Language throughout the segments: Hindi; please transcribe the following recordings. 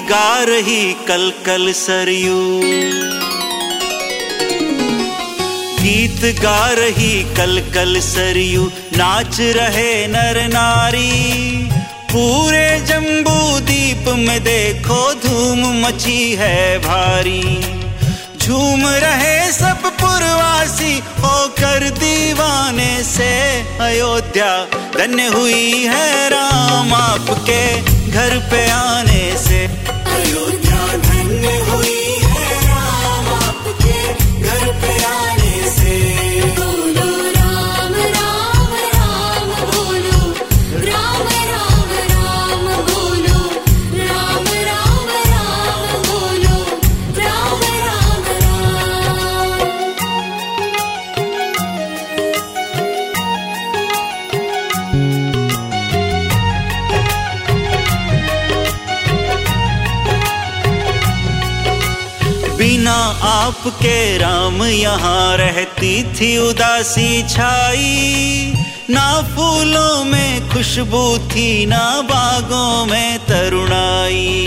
गा रही कल कल सरयू, गीत गा रही कल कल सरयू, नाच रहे नर नारी। पूरे जम्बू द्वीप में देखो धूम मची है भारी। झूम रहे सब पुरवासी होकर दीवाने से। अयोध्या धन्य हुई है राम आपके घर पे आने से। अयोध्या धन्य हुई है राम आपके घर पे आने से। बोलो राम राम राम बोलो, राम राम राम बोलो, राम राम राम बोलो, राम राम राम। बिना आपके राम यहाँ रहती थी उदासी छाई। ना फूलों में खुशबू थी, ना बागों में तरुणाई।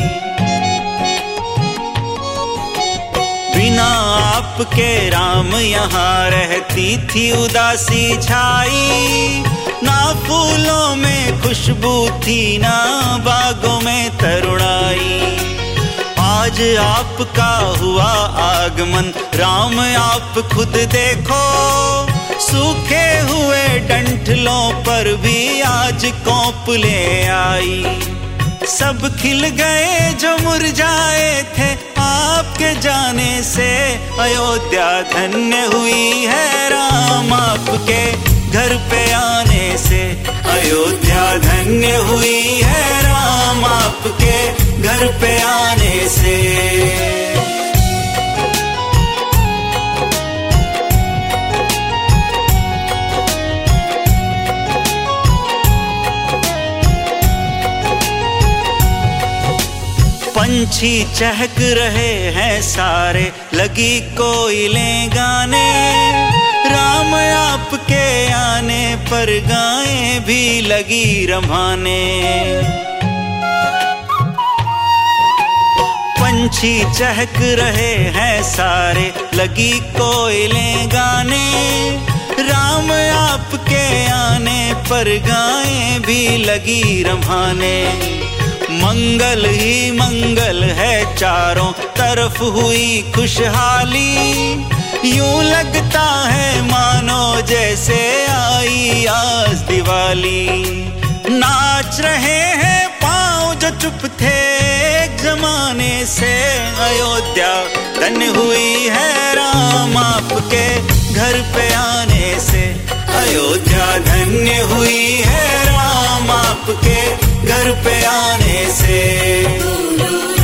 बिना आपके राम यहाँ रहती थी उदासी छाई। ना फूलों में खुशबू थी, ना बागों में तरुणाई। आज आपका हुआ आगमन, राम आप खुद देखो। सूखे हुए डंठलों पर भी आज कोंप ले आई। सब खिल गए जो मुरझाए थे आपके जाने से। अयोध्या धन्य हुई है राम आपके घर पे आने से। अयोध्या धन्य हुई है राम आपके घर पे आने से। पंछी चहक रहे हैं सारे, लगी कोयलें गाने। राम आपके आने पर गायें भी लगी रमाने। पंछी चहक रहे हैं सारे, लगी कोयलें गाने। राम आपके आने पर गायें भी लगी रमाने। मंगल ही मंगल है चारों तरफ हुई खुशहाली। यूं लगता है मानो जैसे आई आज दिवाली। नाच रहे हैं पाँव जो चुप थे एक जमाने से। अयोध्या धन्य हुई है राम आपके घर पे आने से। अयोध्या धन्य हुई है राम आपके घर पे आने से।